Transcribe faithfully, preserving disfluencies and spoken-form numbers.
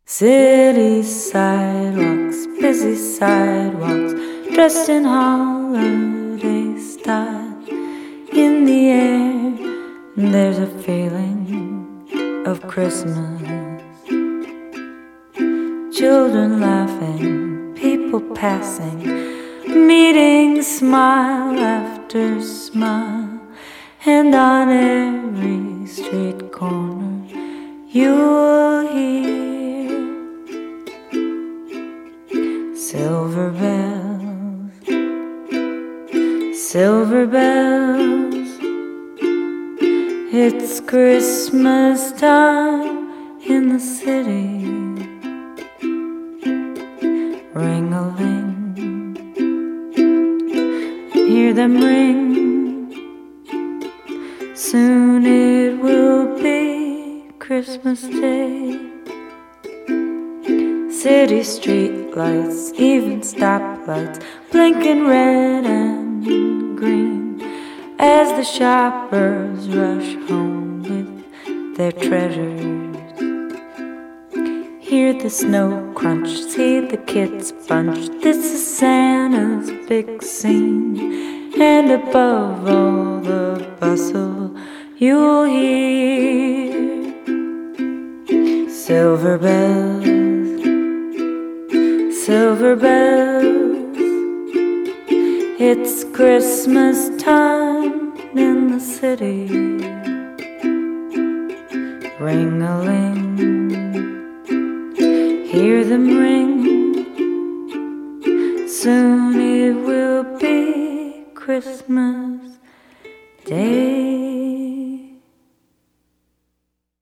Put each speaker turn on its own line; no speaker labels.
City sidewalks, busy sidewalks, dressed in holiday style. In the air, there's a feeling of Christmas. Children laughing, people passing, meeting smile after smile. And on every street corner you'll hear silver bells, silver bells. It's Christmas time in the city. Ring-a-ling, hear them ring. Soon it will be Christmas Day. City street lights, even stoplights, blinking red and green as the shoppers rush home with their treasures. Hear the snow crunch, see the kids bunch. This is Santa's big scene, and above all the bustle you'll hear silver bells, silver bells. It's Christmas time in the city. Ring-a-ling, hear them ring. Soon it will be Christmas Day.